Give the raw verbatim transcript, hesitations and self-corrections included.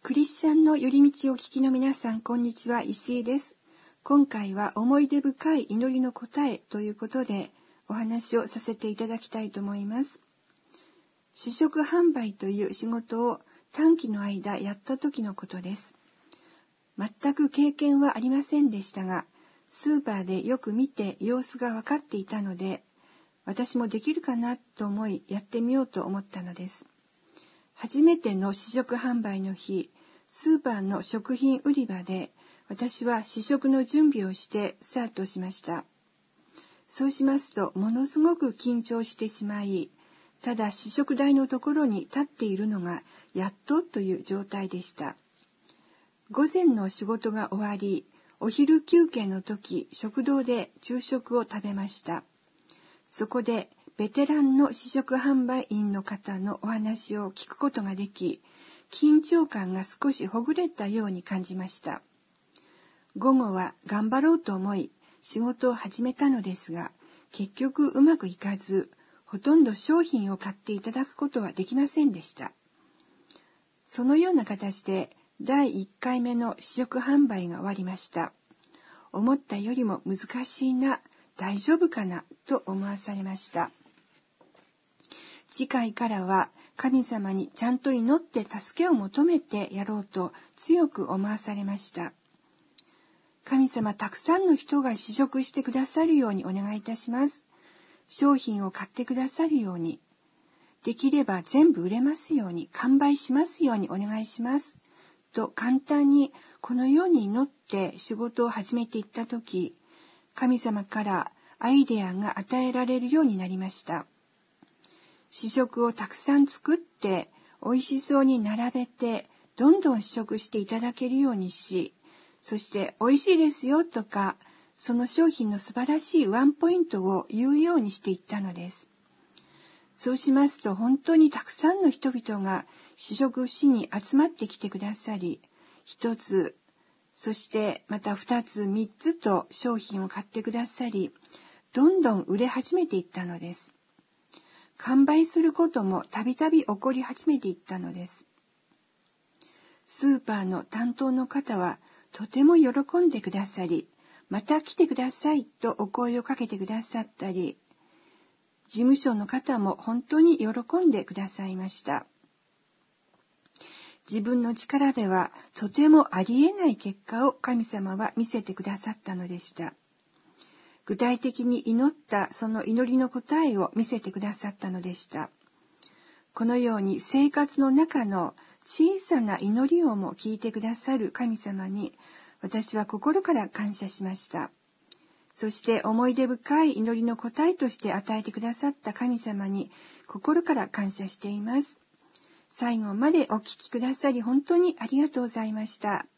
クリスチャンの寄り道を聞きの皆さん、こんにちは。石井です。今回は思い出深い祈りの答えということでお話をさせていただきたいと思います。試食販売という仕事を短期の間やった時のことです。全く経験はありませんでしたが、スーパーでよく見て様子が分かっていたので、私もできるかなと思いやってみようと思ったのです。初めての試食販売の日、スーパーの食品売り場で私は試食の準備をしてスタートしました。そうしますとものすごく緊張してしまい、ただ試食台のところに立っているのがやっとという状態でした。午前の仕事が終わり、お昼休憩の時、食堂で昼食を食べました。そこでベテランの試食販売員の方のお話を聞くことができ、緊張感が少しほぐれたように感じました。午後は頑張ろうと思い仕事を始めたのですが、結局うまくいかず、ほとんど商品を買っていただくことはできませんでした。そのような形でだいいっかいめの試食販売が終わりました。思ったよりも難しいな、大丈夫かなと思わされました。次回からは神様にちゃんと祈って助けを求めてやろうと強く思わされました。神様、たくさんの人が試食してくださるようにお願いいたします。商品を買ってくださるように、できれば全部売れますように、完売しますようにお願いします。と簡単にこのように祈って仕事を始めていったとき、神様からアイデアが与えられるようになりました。試食をたくさん作って美味しそうに並べてどんどん試食していただけるようにし、そして美味しいですよとか、その商品の素晴らしいワンポイントを言うようにしていったのです。そうしますと本当にたくさんの人々が試食しに集まってきてくださり、一つ、そしてまた二つ、三つと商品を買ってくださり、どんどん売れ始めていったのです。完売することもたびたび起こり始めていったのです。スーパーの担当の方はとても喜んでくださり、また来てくださいとお声をかけてくださったり、事務所の方も本当に喜んでくださいました。自分の力ではとてもありえない結果を神様は見せてくださったのでした。具体的に祈ったその祈りの答えを見せてくださったのでした。このように生活の中の小さな祈りをも聞いてくださる神様に私は心から感謝しました。そして思い出深い祈りの答えとして与えてくださった神様に心から感謝しています。最後までお聞きくださり本当にありがとうございました。